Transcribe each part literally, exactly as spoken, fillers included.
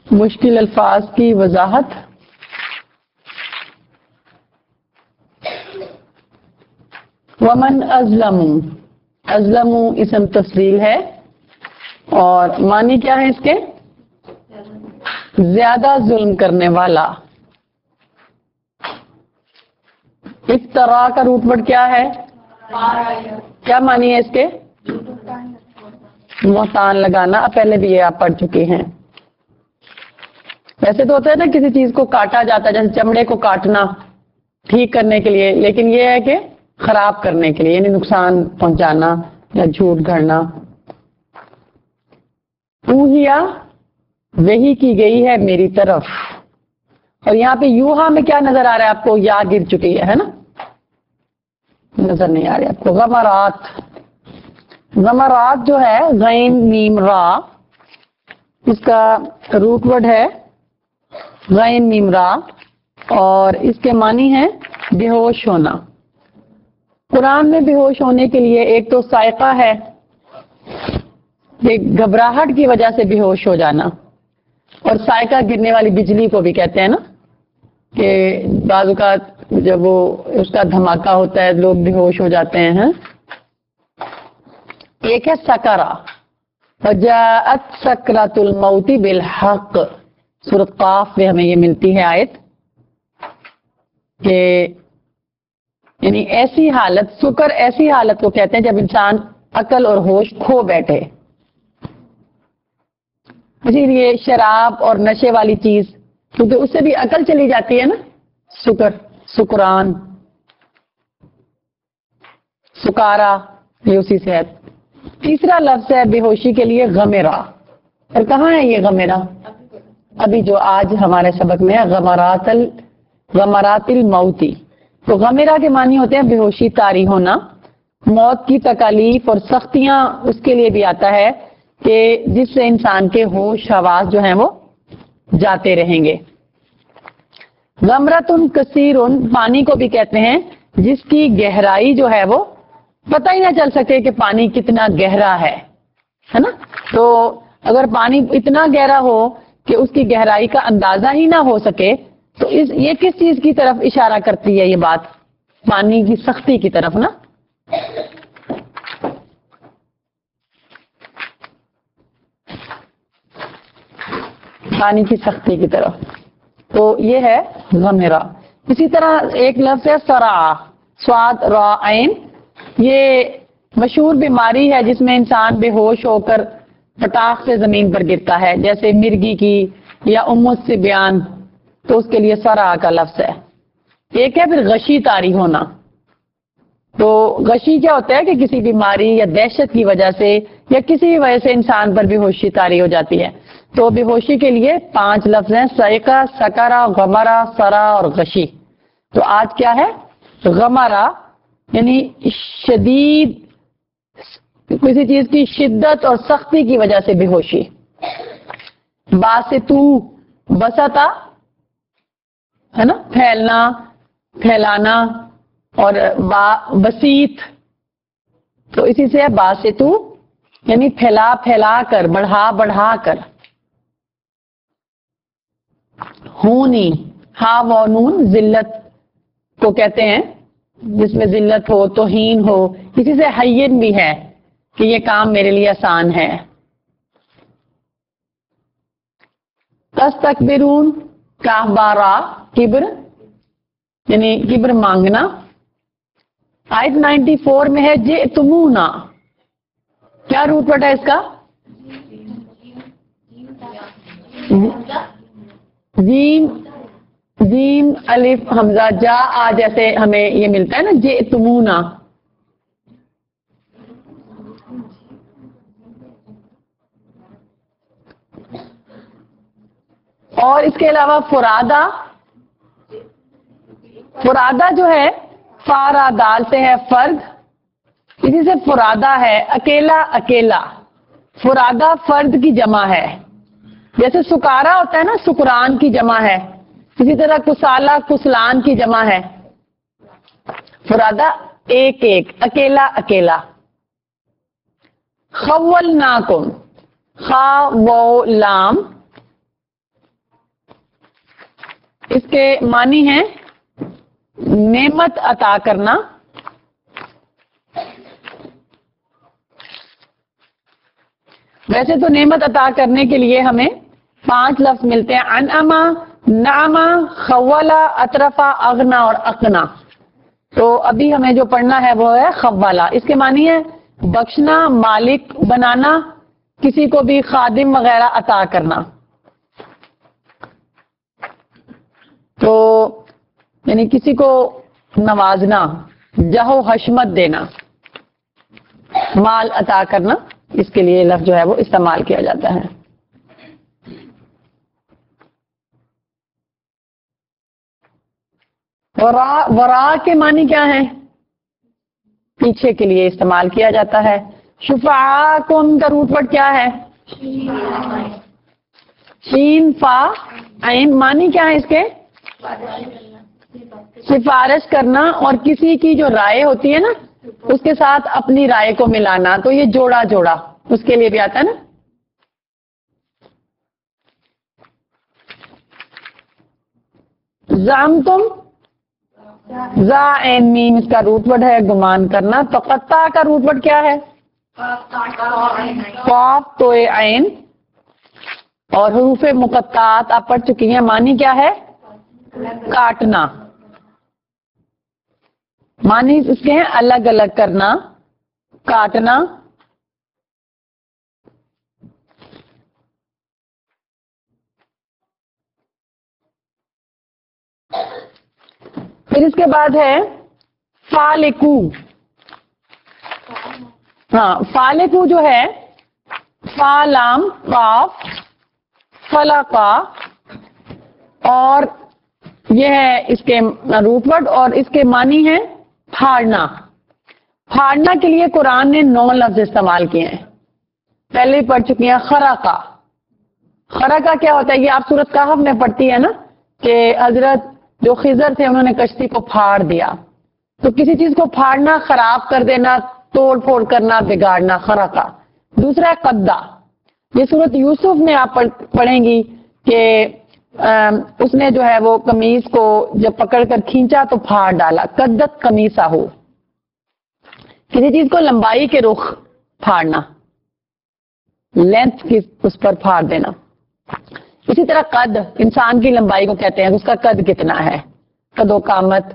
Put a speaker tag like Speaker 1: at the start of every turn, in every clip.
Speaker 1: مشکل الفاظ کی وضاحت. ومن ازلم، ازلم اسم تفضیل ہے اور معنی کیا ہے اس کے؟ زیادہ ظلم کرنے والا. افترا کا روٹ ورڈ کیا ہے؟ کیا معنی ہے اس کے؟ بہتان لگانا. اب پہلے بھی یہ آپ پڑھ چکے ہیں. ویسے تو ہوتا ہے نا کسی چیز کو کاٹا جاتا ہے، جیسے چمڑے کو کاٹنا ٹھیک کرنے کے لیے، لیکن یہ ہے کہ خراب کرنے کے لیے، یعنی نقصان پہنچانا یا جھوٹ گھڑنا. اوہیا وہی کی گئی ہے میری طرف. اور یہاں پہ یوہا میں کیا نظر آ رہا ہے آپ کو؟ یا گر چکی ہے ہے نا؟ نظر نہیں آ رہی آپ کو. غمرات، غمرات جو ہے غین میم را، اس کا روٹ ورڈ ہے غین میم را اور اس کے معنی ہے بے ہوش ہونا. قرآن میں بے ہوش ہونے کے لیے ایک تو سائقہ ہے، ایک گھبراہٹ کی وجہ سے بے ہوش ہو جانا، اور سائقہ گرنے والی بجلی کو بھی کہتے ہیں نا، کہ بعض اوقات جب وہ اس کا دھماکہ ہوتا ہے لوگ بے ہوش ہو جاتے ہیں. ایک ہے سکرا، فجاءت سکرۃ الموت بالحق. سورۃ قاف میں ہمیں یہ ملتی ہے آیت کہ یعنی ایسی حالت، سکر ایسی حالت کو کہتے ہیں جب انسان عقل اور ہوش کھو بیٹھے. اسی لیے شراب اور نشے والی چیز، کیونکہ اس سے بھی عقل چلی جاتی ہے نا، سکر، سکران، سکارا، یہ اسی سے ہے. تیسرا لفظ ہے بے ہوشی کے لیے غمرہ. اور کہاں ہے یہ غمرہ؟ ابھی جو آج ہمارے سبق میں ہے غمرات ال غمرات الموتی. تو غمرہ کے معنی ہوتے ہیں بے ہوشی، طاری ہونا. موت کی تکالیف اور سختیاں اس کے لیے بھی آتا ہے کہ جس سے انسان کے ہوش حواس جو ہیں وہ جاتے رہیں گے. غمرتن کثیرن پانی کو بھی کہتے ہیں جس کی گہرائی جو ہے وہ پتہ ہی نہ چل سکے کہ پانی کتنا گہرا ہے ہے نا. تو اگر پانی اتنا گہرا ہو کہ اس کی گہرائی کا اندازہ ہی نہ ہو سکے تو اس یہ کس چیز کی طرف اشارہ کرتی ہے؟ یہ بات پانی کی سختی کی طرف نا. پانی کی سختی کی طرف. تو یہ ہے غمرہ. اسی طرح ایک لفظ ہے سرا، سواد را عین. یہ مشہور بیماری ہے جس میں انسان بے ہوش ہو کر پٹاخ سے زمین پر گرتا ہے، جیسے مرگی کی یا امت سے بیان، تو اس کے لیے سرا کا لفظ ہے. ایک ہے پھر غشی طاری ہونا. تو غشی کیا ہوتا ہے کہ کسی بیماری یا دہشت کی وجہ سے یا کسی وجہ سے انسان پر بے ہوشی طاری ہو جاتی ہے. تو بے ہوشی کے لیے پانچ لفظ ہیں: سائقہ، سکرا، غمرہ، سرا اور غشی. تو آج کیا ہے؟ غمرہ یعنی شدید، کسی چیز کی شدت اور سختی کی وجہ سے بے ہوشی. باستو، بسطا ہے نا، پھیلنا، پھیلانا، اور با بسیط تو اسی سے ہے باستو یعنی پھیلا پھیلا کر، بڑھا بڑھا کر. ہونی، ہا و نون ذلت کو کہتے ہیں، جس میں ذلت ہو، توہین ہو. کسی سے حین بھی ہے کہ یہ کام میرے لیے آسان ہے. تستکبرون، کہبارا، کبر یعنی کبر مانگنا. آیت نائنٹی فور میں ہے جئتمونا. کیا روٹ ورڈ ہے اس کا؟ جیم، جیم الف حمزہ جا آ، جیسے ہمیں یہ ملتا ہے نا جئتمونا. اور اس کے علاوہ فرادا، فرادا جو ہے فارا دال سے ہے فرد، اسی سے فرادا ہے اکیلا اکیلا. فرادا فرد کی جمع ہے، جیسے سکارا ہوتا ہے نا، سکران کی جمع ہے. اسی طرح کسالہ کسلان کی جمع ہے. فرادا ایک ایک، اکیلا اکیلا. خولناکم، خا و لام اس کے معنی ہیں نعمت عطا کرنا، ویسے تو نعمت عطا کرنے کے لیے ہمیں پانچ لفظ ملتے ہیں، انعما، نعما، خولا، اطرفا، اغنا اور اقنا. تو ابھی ہمیں جو پڑھنا ہے وہ ہے خولا. اس کے معنی ہے بخشنا، مالک بنانا، کسی کو بھی خادم وغیرہ عطا کرنا. تو یعنی کسی کو نوازنا، جہو حشمت دینا، مال عطا کرنا، اس کے لیے لفظ جو ہے وہ استعمال کیا جاتا ہے. ورا ورا کے معنی کیا ہے؟ پیچھے کے لیے استعمال کیا جاتا ہے. شفعاکم کا روٹ ورڈ کیا ہے؟ شین فا عین. معنی کیا ہے اس کے؟ سفارش کرنا اور کسی کی جو رائے ہوتی ہے نا اس کے ساتھ اپنی رائے کو ملانا. تو یہ جوڑا جوڑا اس کے لیے بھی آتا ہے نا. زعمتم، زا عین میم اس کا روٹ ورڈ ہے گمان کرنا. تو قطع کا روٹ ورڈ کیا ہے؟ قاف تو عین. اور حروف مقطعات آپ پڑھ چکی ہیں، معنی کیا ہے؟ کاٹنا. معنی اس کے ہیں الگ الگ کرنا، کاٹنا. پھر اس کے بعد ہے فالکو. ہاں فالکو جو ہے فالام قاف فلقا، اور یہ ہے اس کے روٹ ورڈ اور اس کے معنی ہے پھاڑنا. پھاڑنا کے لیے قرآن نے نو لفظ استعمال کیے ہیں. پہلے ہی پڑھ چکی ہیں خرقہ. خرقہ کیا ہوتا ہے؟ یہ آپ سورۃ کہف میں پڑھتی ہے نا کہ حضرت جو خضر تھے انہوں نے کشتی کو پھاڑ دیا. تو کسی چیز کو پھاڑنا، خراب کر دینا، توڑ پھوڑ کرنا، بگاڑنا، خرقہ. دوسرا ہے قدہ. یہ سورۃ یوسف میں آپ پڑھیں گی کہ اس نے جو ہے وہ قمیص کو جب پکڑ کر کھینچا تو پھاڑ ڈالا. قدت قمیصہ ہو، کسی چیز کو لمبائی کے رخ پھاڑنا، لینتھ کی اس پر پھاڑ دینا. اسی طرح قد، انسان کی لمبائی کو کہتے ہیں، اس کا قد کتنا ہے، قد و قامت.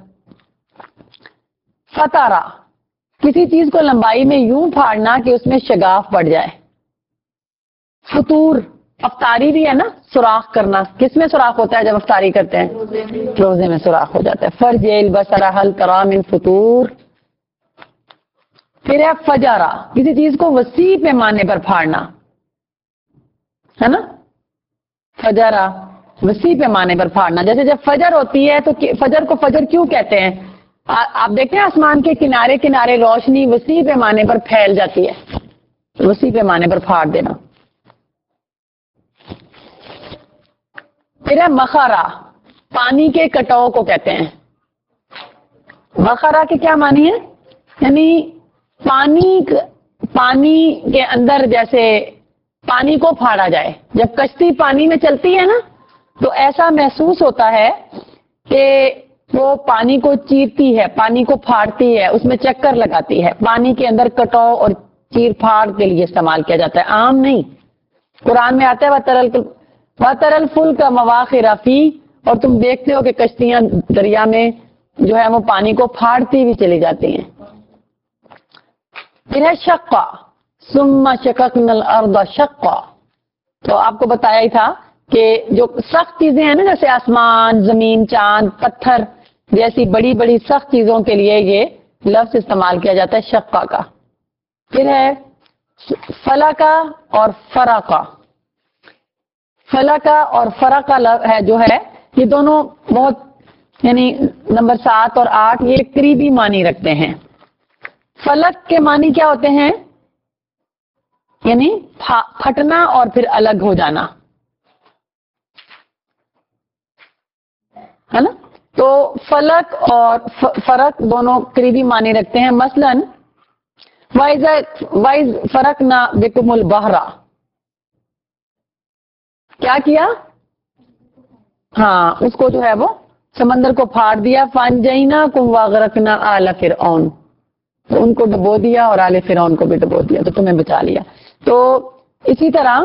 Speaker 1: فتارا، کسی چیز کو لمبائی میں یوں پھاڑنا کہ اس میں شگاف پڑ جائے. فطور، افطاری بھی ہے نا، سوراخ کرنا. کس میں سوراخ ہوتا ہے جب افطاری کرتے ہیں؟ روزے میں سوراخ ہو جاتا ہے. فرجیل بسرا حل ترا من فطور. پھر ہے فجارا، کسی چیز کو وسیع پیمانے پر پھاڑنا ہے نا. فجارا وسیع پیمانے پر پھاڑنا. جیسے جب فجر ہوتی ہے تو فجر کو فجر کیوں کہتے ہیں؟ آپ دیکھتے ہیں آسمان کے کنارے کنارے روشنی وسیع پیمانے پر پھیل جاتی ہے، وسیع پیمانے پر پھاڑ دینا. پھر ہے مخارا، پانی کے کٹاؤ کو کہتے ہیں. مخارا کے کیا معنی ہے؟ یعنی پانی پانی کے اندر جیسے پانی کو پھاڑا جائے. جب کشتی پانی میں چلتی ہے نا تو ایسا محسوس ہوتا ہے کہ وہ پانی کو چیرتی ہے، پانی کو پھاڑتی ہے، اس میں چکر لگاتی ہے. پانی کے اندر کٹاؤ اور چیر پھاڑ کے لیے استعمال کیا جاتا ہے، عام نہیں. قرآن میں آتا ہے وَتَرَل وَتَرَل الْفُلْكَ مَوَاخِرَ فِيهِ، اور تم دیکھتے ہو کہ کشتیاں دریا میں جو ہے وہ پانی کو پھاڑتی ہوئی چلی جاتی ہیں. پھر ہے شقا، ثُمَّ شَقَقْنَا الْأَرْضَ شَقًّا. تو آپ کو بتایا ہی تھا کہ جو سخت چیزیں ہیں نا جیسے آسمان، زمین، چاند، پتھر جیسی بڑی بڑی سخت چیزوں کے لیے یہ لفظ استعمال کیا جاتا ہے شقا کا. پھر ہے فلکا اور فرقا. فلکا اور فرقا ہے جو ہے یہ دونوں بہت یعنی نمبر سات اور آٹھ یہ قریبی معنی رکھتے ہیں. فلک کے معنی کیا ہوتے ہیں؟ یعنی پھٹنا اور پھر الگ ہو جانا ہے نا. تو فلک اور فرق دونوں قریبی معنی رکھتے ہیں. مثلاً وائز وائز فرق نہ بکم البحرا، کیا کیا؟ ہاں اس کو جو ہے وہ سمندر کو پھاڑ دیا. فانجینا کم واغرقنا آل فرعون, تو ان کو ڈبو دیا اور آل فرعون کو بھی ڈبو دیا, تو تمہیں بچا لیا. تو اسی طرح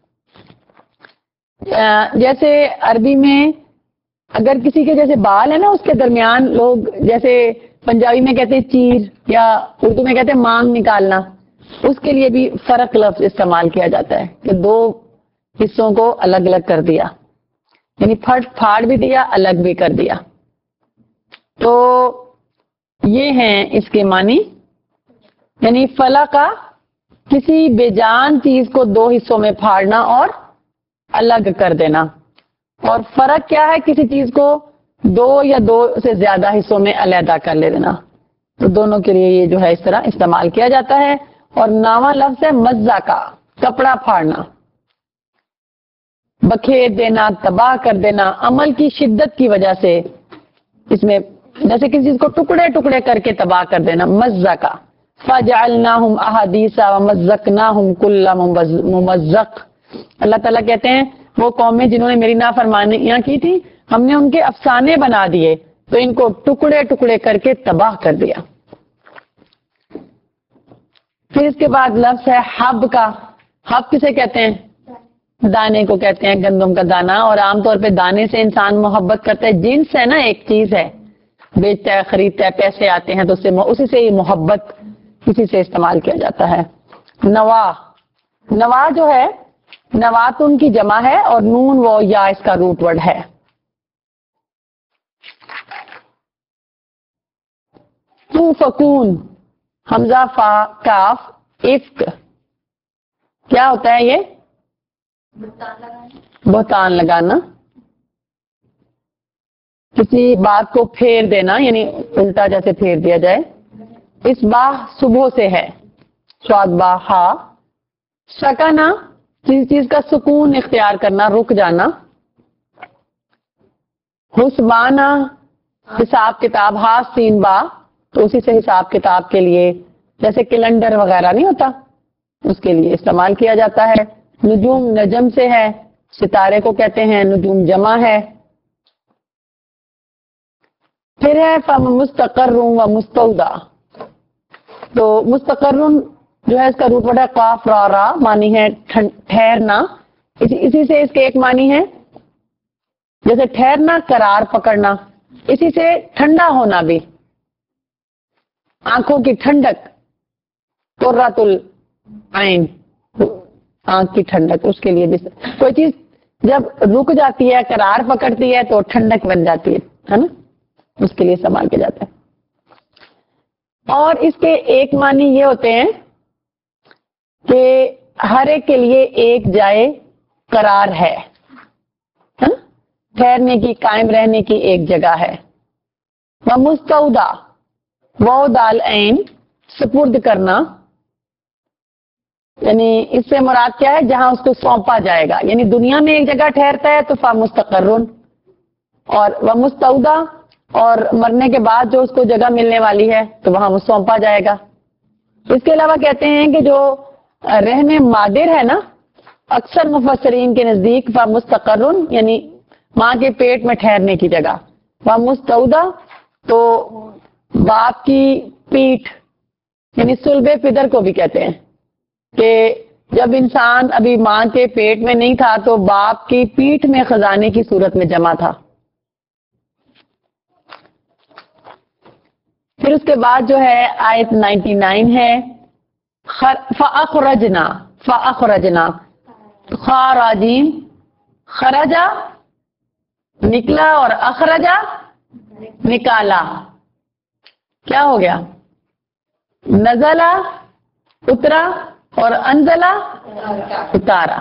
Speaker 1: جیسے عربی میں اگر کسی کے جیسے بال ہے نا اس کے درمیان لوگ جیسے پنجابی میں کہتے ہیں چیر یا اردو میں کہتے ہیں مانگ نکالنا, اس کے لیے بھی فرق لفظ استعمال کیا جاتا ہے کہ دو حصوں کو الگ الگ کر دیا, یعنی پھٹ پھاڑ بھی دیا الگ بھی کر دیا. تو یہ ہیں اس کے معنی, یعنی فلا کا کسی بے جان چیز کو دو حصوں میں پھاڑنا اور الگ کر دینا, اور فرق کیا ہے کسی چیز کو دو یا دو سے زیادہ حصوں میں علیحدہ کر لے دینا. تو دونوں کے لیے یہ جو ہے اس طرح استعمال کیا جاتا ہے. اور ناواں لفظ ہے مزہ کا, کپڑا پھاڑنا, بکھیر دینا, تباہ کر دینا. عمل کی شدت کی وجہ سے اس میں جیسے کسی چیز کو ٹکڑے ٹکڑے کر کے تباہ کر دینا, مزہ کا. فَجَعَلْنَاهُمْ أَحَادِيثَ وَمَزَّقْنَاهُمْ كُلَّ مُمَزَّقٍ. اللہ تعالیٰ کہتے ہیں وہ قومیں جنہوں نے میری نافرمانیاں کی تھی ہم نے ان کے افسانے بنا دیے تو ان کو ٹکڑے ٹکڑے کر کے تباہ کر دیا. پھر اس کے بعد لفظ ہے حب کا. حب کسے کہتے ہیں؟ دانے کو کہتے ہیں, گندم کا دانا. اور عام طور پہ دانے سے انسان محبت کرتا ہے, جنس ہے نا, ایک چیز ہے, بیچتا ہے خریدتا ہے, پیسے آتے ہیں تو اسے اسی سے محبت کسی سے استعمال کیا جاتا ہے. نوا, نوا جو ہے نوات ان کی جمع ہے اور نون وہ یا اس کا روٹ ورڈ ہے. تو فکون, حمزہ فا کاف افک, کیا ہوتا ہے یہ؟ بہتان لگانا, کسی بات کو پھیر دینا, یعنی الٹا جیسے پھیر دیا جائے. اس باہ صبح سے ہے, سواد با ہا. سکنا کسی چیز کا سکون اختیار کرنا, رک جانا. حسبانا حساب کتاب, ہا سین با, تو اسی سے حساب کتاب کے لیے جیسے کیلنڈر وغیرہ نہیں ہوتا اس کے لیے استعمال کیا جاتا ہے. نجوم نجم سے ہے, ستارے کو کہتے ہیں, نجوم جمع ہے. پھر ہے فم مستقر و مستودع. تو مستقر جو ہے اس کا روٹ ورڈ ہے قاف را را, معنی ہے ٹھہرنا. اسی اسی سے اس کے ایک معنی ہے جیسے ٹھہرنا, قرار پکڑنا. اسی سے ٹھنڈا ہونا بھی, آنکھوں کی ٹھنڈک, قرۃ العین, آنکھ کی ٹھنڈک, اس کے لیے بھی کوئی چیز جب رک جاتی ہے قرار پکڑتی ہے تو ٹھنڈک بن جاتی ہے نا, اس کے لیے استعمال کیا جاتا ہے. اور اس کے ایک معنی یہ ہوتے ہیں کہ ہر ایک کے لیے ایک جائے قرار ہے, ٹھہرنے کی, قائم رہنے کی ایک جگہ ہے. ومستودع, واو دال عین, سپرد کرنا, یعنی اس سے مراد کیا ہے جہاں اس کو سونپا جائے گا, یعنی دنیا میں ایک جگہ ٹھہرتا ہے تو فمستقرن, اور ومستودع اور مرنے کے بعد جو اس کو جگہ ملنے والی ہے تو وہاں وہ سونپا جائے گا. اس کے علاوہ کہتے ہیں کہ جو رہن مادر ہے نا, اکثر مفسرین کے نزدیک فمستقرن یعنی ماں کے پیٹ میں ٹھہرنے کی جگہ. ومستودع تو باپ کی پیٹھ یعنی صلب پدر کو بھی کہتے ہیں کہ جب انسان ابھی ماں کے پیٹ میں نہیں تھا تو باپ کی پیٹھ میں خزانے کی صورت میں جمع تھا. پھر اس کے بعد جو ہے آیت نائنٹی نائن ہے, فَأَخْرَجْنَا فَأَخْرَجْنَا خَارَجِينَ, خرجا نکلا اور اخرجا نکالا. کیا ہو گیا؟ نزلہ اترا اور انزلہ اتارا.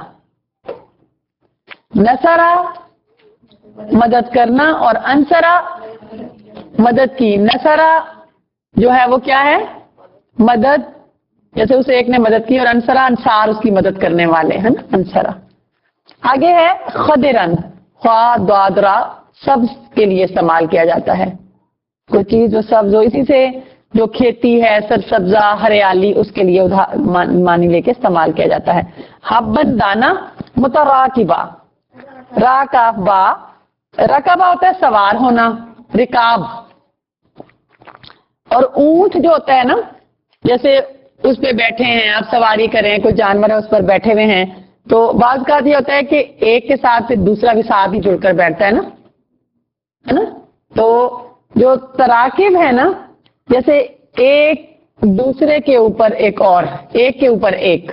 Speaker 1: نصرہ مدد کرنا اور انصرہ مدد کی. نصرہ جو ہے وہ کیا ہے؟ مدد, جیسے اسے ایک نے مدد کی, اور انصرہ انصار اس کی مدد کرنے والے ہیں نا, انصرہ. آگے ہے خضرن, خوا ضاد را, سبز کے لیے استعمال کیا جاتا ہے. کوئی چیز جو سبز ہو, اسی سے جو کھیتی ہے سرسبزہ ہریالی, اس کے لیے معنی لے کے استعمال کیا جاتا ہے. حبت دانا, متراکبہ, را کاف با, रकबा होता है सवार होना, रिकाब। और ऊंट जो होता है ना, जैसे उस पे बैठे हैं, आप सवारी करें, कोई जानवर है उस पर बैठे हुए हैं, तो बाज़ का ये होता है कि एक के साथ फिर दूसरा भी साथ ही जुड़कर बैठता है ना, है ना। तो जो तराकिब है ना, जैसे एक दूसरे के ऊपर एक और, एक के ऊपर एक,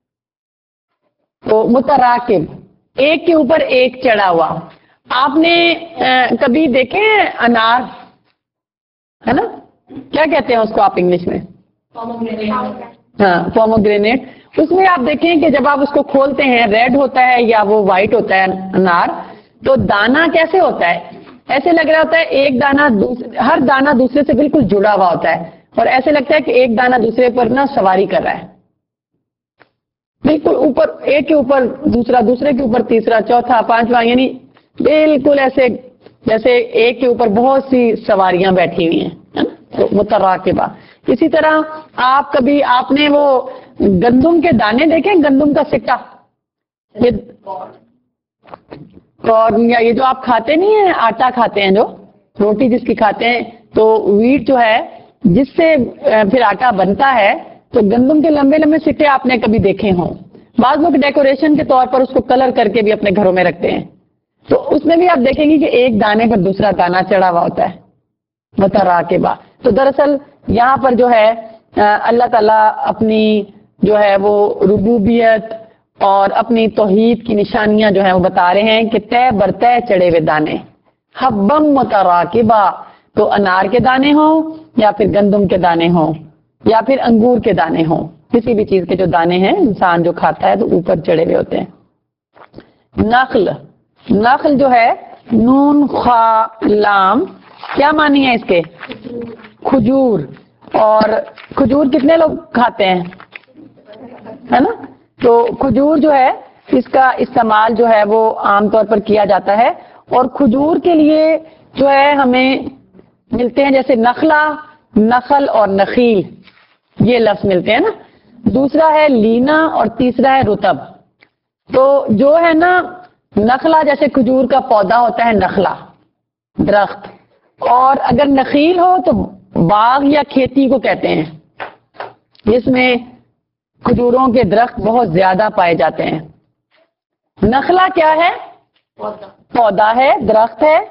Speaker 1: तो मुतराकिब, एक के ऊपर एक चढ़ा हुआ। आपने आ, कभी देखे हैं अनार, है ना, क्या कहते हैं उसको आप इंग्लिश में? हाँ, पोमोग्रेनेट। उसमें आप देखें कि जब आप उसको खोलते हैं, रेड होता है या वो व्हाइट होता है अनार, तो दाना कैसे होता है? ऐसे लग रहा होता है एक दाना दूसरे, हर दाना दूसरे से बिल्कुल जुड़ा हुआ होता है, और ऐसे लगता है कि एक दाना दूसरे पर ना सवारी कर रहा है, बिल्कुल ऊपर, एक के ऊपर दूसरा, दूसरे के ऊपर तीसरा, चौथा, पांचवा, यानी बिल्कुल ऐसे जैसे एक के ऊपर बहुत सी सवारियां बैठी हुई हैं, है ना, तो मुतराकिबा। इसी तरह आप कभी, आपने वो गंदुम के दाने देखे, गंदुम का सिक्का, ये और या ये जो आप खाते नहीं है, आटा खाते हैं, जो रोटी जिसकी खाते हैं, तो वीट जो है जिससे फिर आटा बनता है, तो गंदुम के लंबे लंबे सिक्के आपने कभी देखे हों। बाद लोग डेकोरेशन के तौर पर उसको कलर करके भी अपने घरों में रखते हैं, तो उसमें भी आप देखेंगे कि एक दाने पर दूसरा दाना चढ़ा हुआ होता है, मुतराकिबा। तो दरअसल यहाँ पर जो है अल्लाह ताला अपनी जो है वो रुबूबियत और अपनी तौहीद की निशानियां जो है वो बता रहे हैं कि तय बर तय चढ़े हुए दाने, हब्बम मुतराकिबा, तो अनार के दाने हों या फिर गंदुम के दाने हों या फिर अंगूर के दाने हों, किसी भी चीज के जो दाने हैं इंसान जो खाता है तो ऊपर चढ़े हुए होते हैं। नखल, नखल जो है नून खा लाम, क्या मानी है इसके? खजूर। और खजूर कितने लोग खाते हैं, है ना। तो खजूर जो है इसका इस्तेमाल जो है वो आमतौर पर किया जाता है, और खजूर के लिए जो है हमें मिलते हैं जैसे नखला, नखल और नखील, ये लफ्ज मिलते हैं ना। दूसरा है लीना और तीसरा है रुतब। तो जो है ना नखला, जैसे खजूर का पौधा होता है नखला, दरख्त, और अगर नखील हो तो बाग या खेती को कहते हैं, जिसमें खजूरों के दरख्त बहुत ज्यादा पाए जाते हैं। नखला क्या है? पौधा है, दरख्त है।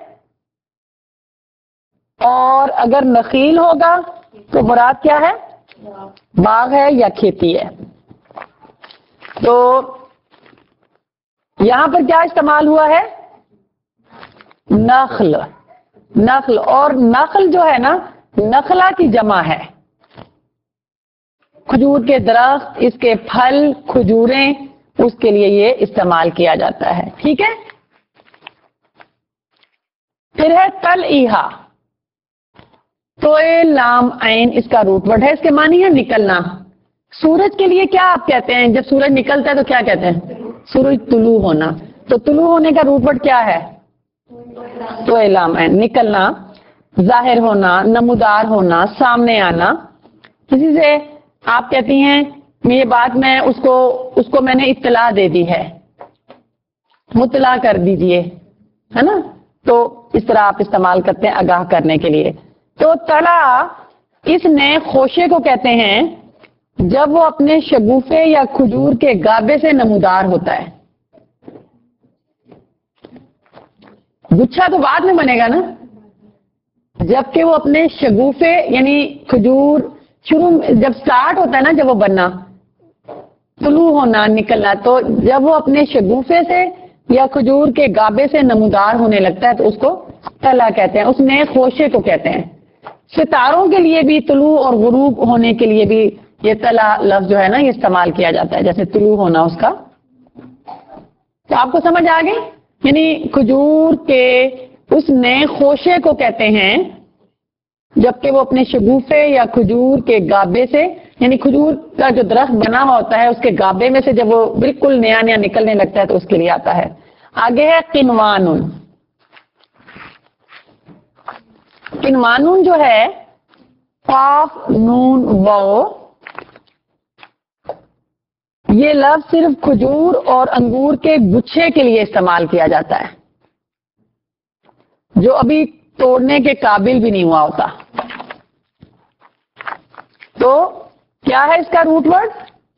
Speaker 1: और अगर नखील होगा तो मुराद क्या है? बाग है या खेती है। तो यहां पर क्या इस्तेमाल हुआ है? नखल, नखल। और नखल जो है ना, नखला की जमा है। खजूर के दरख्त, इसके फल, खजूरें, उसके लिए ये इस्तेमाल किया जाता है, ठीक है। फिर है तल ईहा, तो ए लाम ऐन इसका रूट वर्ड है, इसके मानी है निकलना। सूरज के लिए क्या आप कहते हैं? जब सूरज निकलता है तो क्या कहते हैं? सूरज तुलू होना। तो तुलू होने का रूट वर्ड क्या है? तो ए लाम ऐन, निकलना, जाहिर होना, नमूदार होना, सामने आना। किसी से आप कहती हैं ये बात मैं उसको उसको मैंने इत्तला दे दी है, मुतला कर दीजिए, है ना। तो इस तरह आप इस्तेमाल करते हैं आगाह करने के लिए। तो तला इस नए खोशे को कहते हैं जब वो अपने शगुफे या खजूर के गाबे से नमूदार होता है। गुच्छा तो बाद में बनेगा ना, जबकि वो अपने शगुफे यानी खजूर शुरू जब स्टार्ट होता है ना, जब वो बनना, तुलू होना, निकलना, तो जब वो अपने शगुफे से या खजूर के गाबे से नमूदार होने लगता है तो उसको तला कहते हैं, उस नए खोशे को कहते हैं। सितारों के लिए भी तुलू और गुरूब होने के लिए भी ये तला लफ्ज जो है ना ये इस्तेमाल किया जाता है, जैसे तुलू होना उसका। तो आपको समझ आ गई? यानी खजूर के उस नए खोशे को कहते हैं जबकि वो अपने शगुफे या खजूर के गाबे से, यानी खजूर का जो दरख्त बना हुआ होता है उसके गाबे में से जब वो बिल्कुल नया नया निकलने लगता है तो उसके लिए आता है। आगे है किनवानुन। किनवानुन जो है काफ नून वो, ये लफ्ज सिर्फ खजूर और अंगूर के गुच्छे के लिए इस्तेमाल किया जाता है। जो अभी तोड़ने के काबिल भी नहीं हुआ होता। तो क्या है इसका रूट वर्ड?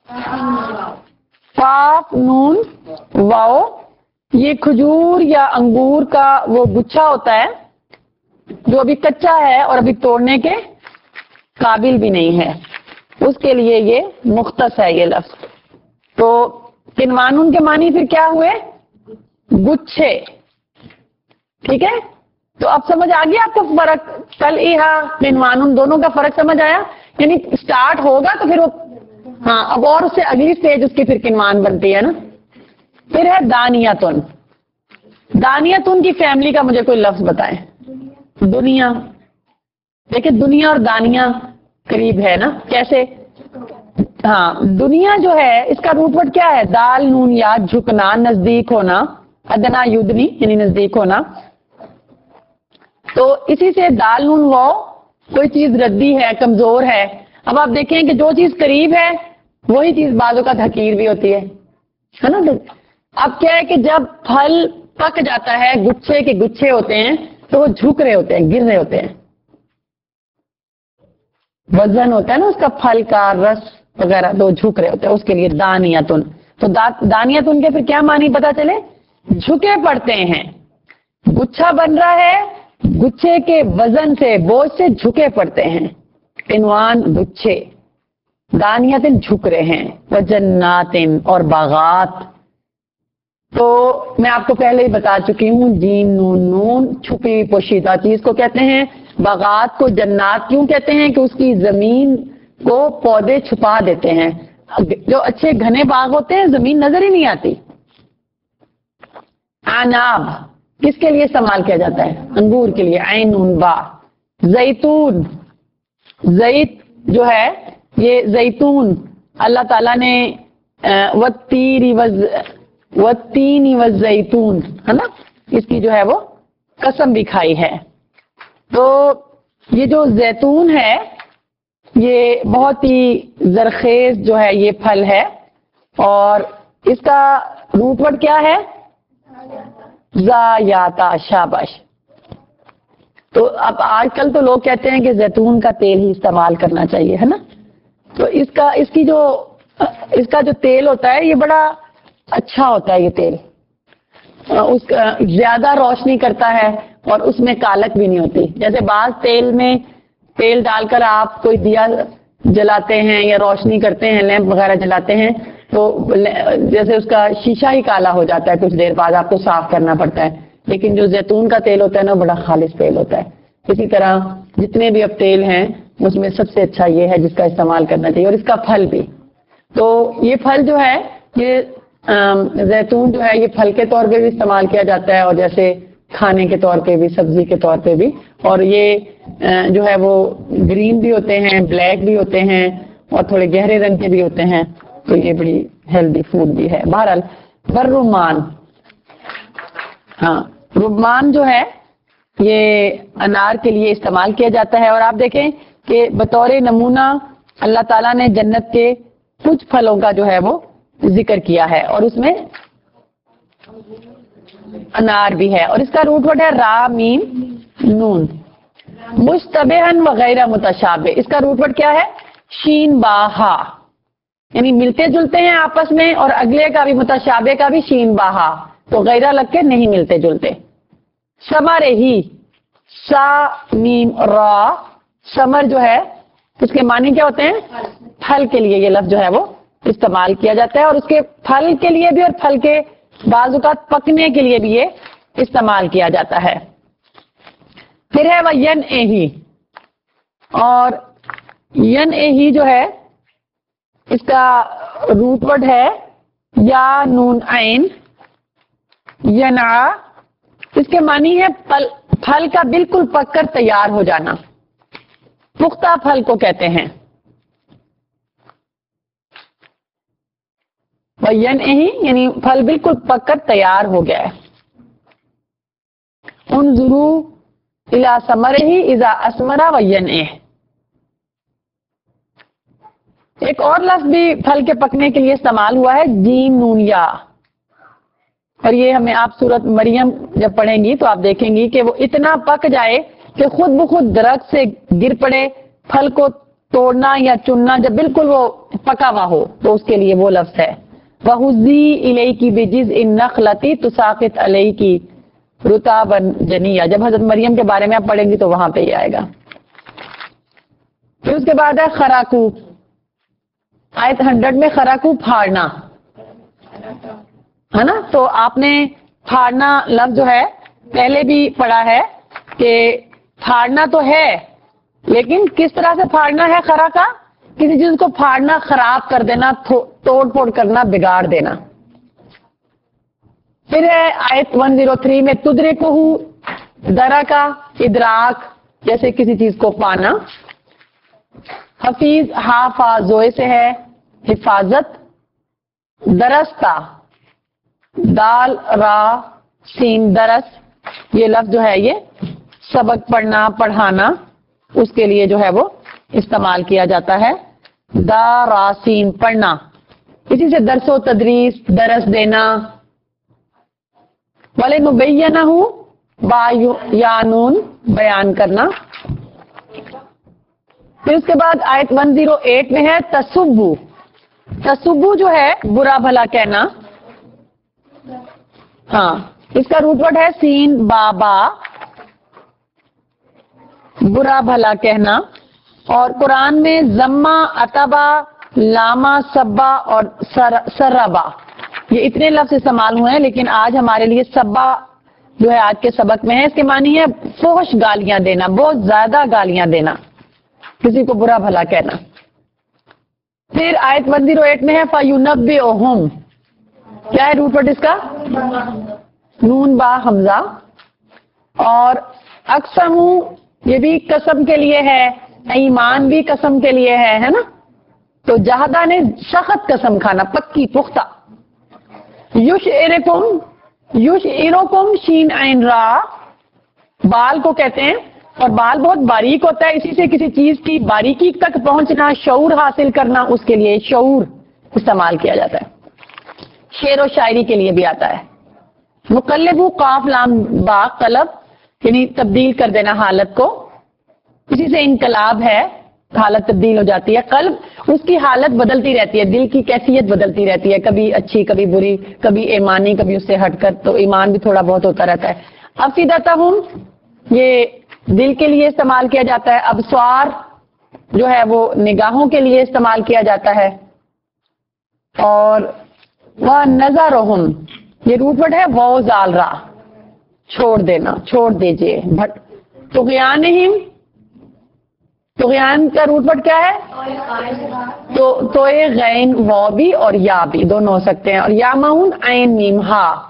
Speaker 1: काफ नून वाओ। ये खजूर या अंगूर का वो गुच्छा होता है जो अभी कच्चा है और अभी तोड़ने के काबिल भी नहीं है, उसके लिए ये मुख्तस है ये लफ्ज। तो किनवानुन के मानी फिर क्या हुए? गुच्छे। ठीक है, तो अब समझ आ गया आपको फर्क? कल इहा किनवानुन दोनों का फर्क समझ आया? यानी स्टार्ट होगा तो फिर वो, हाँ, अब और उससे अगली स्टेज उसकी फिर किनवान बनती है ना। फिर है दानियातुन। दानियातुन की फैमिली का मुझे कोई लफ्ज बताएं। दुनिया। देखिए दुनिया और दानिया करीब है ना, कैसे? हाँ, दुनिया जो है इसका रूट वर्ड क्या है? दाल नून या झुकना, नजदीक होना, अदना युदनी यानी नजदीक होना। तो इसी से दाल नून वो कोई चीज रद्दी है, कमजोर है। अब आप देखें कि जो चीज करीब है वही चीज बाजू का हकीर भी होती है, है ना। अब क्या है कि जब फल पक जाता है, गुच्छे के गुच्छे होते हैं तो वो झुक रहे होते हैं, गिर रहे होते हैं। वजन होता है ना उसका, फल का रस वगैरह, तो झुक रहे होते हैं, उसके लिए दानियातुन। तो दा, दानियातुन के फिर क्या मानी पता चले? झुके पड़ते हैं। गुच्छा बन रहा है, गुच्छे के वजन से, बोझ से झुके पड़ते हैं। इनवान गुच्छे, दानियातिन झुक रहे हैं, वजन्नातिन और बागात। तो मैं आपको पहले ही बता चुकी हूं, जीन नून नून छुपी पोशीदा चीज को कहते हैं। बागात को जन्नात क्यों कहते हैं? कि उसकी जमीन को पौधे छुपा देते हैं। जो अच्छे घने बाग होते हैं जमीन नजर ही नहीं आती। अनाब किसके लिए इस्तेमाल किया जाता है? अंगूर के लिए, ऐन नून बा। जैतून, जैत जो है ये जैतून अल्लाह ताला ने वत्तीरी वज वत्तीनी वज जैतून, है ना, इसकी जो है वो कसम भी खाई है। तो ये जो जैतून है ये बहुत ही जरखेज जो है ये फल है, और इसका रूट वर्ड क्या है? जायाता, शाबाश। तो अब आजकल तो लोग कहते हैं कि जैतून का तेल ही इस्तेमाल करना चाहिए, है ना। तो इसका इसकी जो इसका जो तेल होता है ये बड़ा अच्छा होता है। ये तेल उसका ज्यादा रोशनी करता है और उसमें कालक भी नहीं होती। जैसे बाज तेल में तेल डालकर आप कोई दिया जलाते हैं या रोशनी करते हैं, लैंप वगैरह जलाते हैं, तो जैसे उसका शीशा ही काला हो जाता है, कुछ देर बाद आपको साफ करना पड़ता है। लेकिन जो जैतून का तेल होता है ना, बड़ा खालिस तेल होता है। इसी तरह जितने भी अब तेल हैं उसमें सबसे अच्छा ये है जिसका इस्तेमाल करना चाहिए, और इसका फल भी। तो ये फल जो है ये जैतून जो है ये फल के तौर पे भी इस्तेमाल किया जाता है, और जैसे खाने के तौर पे भी, सब्जी के तौर पे भी। और ये जो है वो ग्रीन भी होते हैं, ब्लैक भी होते हैं, और थोड़े गहरे रंग के भी होते हैं। तो ये बड़ी हेल्दी फूड भी है। बहरहाल बर्रुमान, हाँ, रुमान जो है ये अनार के लिए इस्तेमाल किया जाता है। और आप देखें कि बतौर नमूना अल्लाह ताला ने जन्नत के कुछ फलों का जो है वो जिक्र किया है, और उसमें अनार भी है। और इसका रूट वर्ड है रा मीम नून। मुश्तबेहन वगैरह मुतशाबे, इसका रूट वर्ड क्या है? शीन बाहा, यानी मिलते जुलते हैं आपस में, और अगले का भी मुतशाबे का भी शीन बाहा, तो गैरा लग के नहीं मिलते जुलते। समर ही, सा मीम रा, समर जो है उसके मानी क्या होते हैं? फल के लिए ये लफ्ज जो है वो इस्तेमाल किया जाता है, और उसके फल के लिए भी और फल के बाजुकात पकने के लिए भी ये इस्तेमाल किया जाता है। फिर है वह यन एही, और यन एही जो है इसका रूट वर्ड है या नून आइन यना। इसके मानी है फल, फल का बिल्कुल पककर तैयार हो जाना, पुख्ता फल को कहते हैं। वयन ही यानी फल बिल्कुल पककर तैयार हो गया है। उन जुरू इला समर ही इजा असमरा वयन ए। एक और लफ्ज भी फल के पकने के लिए इस्तेमाल हुआ है, जीम नून या। اور یہ ہمیں آپ سورت مریم جب پڑھیں گی تو آپ دیکھیں گی کہ وہ اتنا پک جائے کہ خود بخود درخت سے گر پڑے، پھل کو توڑنا یا چننا جب بالکل وہ پکا ہوا ہو تو اس کے لیے وہ لفظ ہے وَهُزِّي إِلَيْكِ بِجِذْعِ النَّخْلَةِ تُسَاقِطْ عَلَيْكِ رُطَابًا جَنِيًّا. جب حضرت مریم کے بارے میں آپ پڑھیں گی تو وہاں پہ ہی آئے گا. پھر اس کے بعد ہے خراکو. آیت ہنڈریڈ میں خراکو پھاڑنا ہے نا. تو آپ نے پھاڑنا لفظ جو ہے پہلے بھی پڑھا ہے کہ پھاڑنا تو ہے لیکن کس طرح سے پھاڑنا ہے. خرا کا کسی چیز کو پھاڑنا، خراب کر دینا، توڑ پھوڑ کرنا، بگاڑ دینا. پھر ہے آیت ون زیرو تھری میں تدرکہ، درا کا ادراک جیسے کسی چیز کو پانا. حفیظ حافظوئے سے ہے حفاظت. درستہ دال را سین درس، یہ لفظ جو ہے یہ سبق پڑھنا، پڑھانا اس کے لیے جو ہے وہ استعمال کیا جاتا ہے. دا را سین پڑھنا. اسی سے درس و تدریس درس دینا. والے مبینہ با یا نون بیان کرنا. پھر اس کے بعد آیت ون زیرو ایٹ میں ہے تسبو. تسبو جو ہے برا بھلا کہنا. ہاں اس کا روٹ ورڈ ہے سین بابا، برا بھلا کہنا. اور قرآن میں زما، اتبا، لاما، سبا اور سربا یہ اتنے لفظ استعمال ہوئے ہیں، لیکن آج ہمارے لیے سبا جو ہے آج کے سبق میں ہے. اس کے معنی ہے فحش گالیاں دینا، بہت زیادہ گالیاں دینا، کسی کو برا بھلا کہنا. پھر آیت ون زیرو ایٹ میں ہے فَيُنَبِّئُهُمْ. کیا ہے روٹ ورڈ اس کا؟ نون با حمزہ. اور اقسمو یہ بھی قسم کے لیے ہے، ایمان بھی قسم کے لیے ہے ہے نا. تو جہادہ نے سخت قسم کھانا، پکی پختہ. یشعرکم، یشعرکم شین عین را بال کو کہتے ہیں، اور بال بہت باریک ہوتا ہے، اسی سے کسی چیز کی باریکی تک پہنچنا، شعور حاصل کرنا، اس کے لیے شعور استعمال کیا جاتا ہے. شعر و شاعری کے لیے بھی آتا ہے. مقلب قاف لام با قلب یعنی تبدیل کر دینا حالت کو. اسی سے انقلاب ہے، حالت تبدیل ہو جاتی ہے. قلب اس کی حالت بدلتی رہتی ہے، دل کی کیفیت بدلتی رہتی ہے، کبھی اچھی کبھی بری، کبھی ایمانی کبھی اس سے ہٹ کر. تو ایمان بھی تھوڑا بہت ہوتا رہتا ہے. افئدتہم یہ دل کے لیے استعمال کیا جاتا ہے. ابصار جو ہے وہ نگاہوں کے لیے استعمال کیا جاتا ہے. اور وَنَظَرُهُمْ یہ روٹ ورڈ ہے وہ زال را چھوڑ دینا، چھوڑ دیجئے. طغیانہم، طغیان کا روٹ ورڈ کیا ہے؟ تو تو غین و بھی اور یا بھی دونوں ہو سکتے ہیں. اور یا معون عین میم ہا